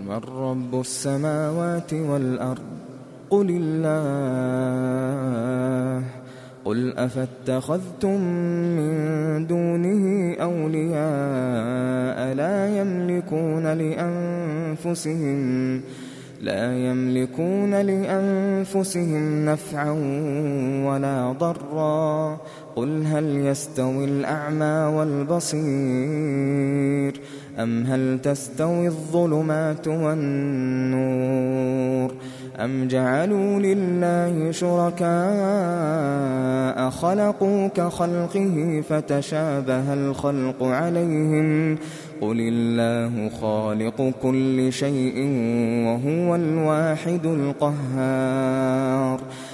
من رب السماوات والأرض قل الله قل أفاتخذتم من دونه أولياء لا يملكون لأنفسهم نفعا ولا ضرا قل هل يستوي الأعمى والبصير أم هل تستوي الظلمات والنور أم جعلوا لله شركاء خلقوا كخلقه فتشابه الخلق عليهم قل الله خالق كل شيء وهو الواحد القهار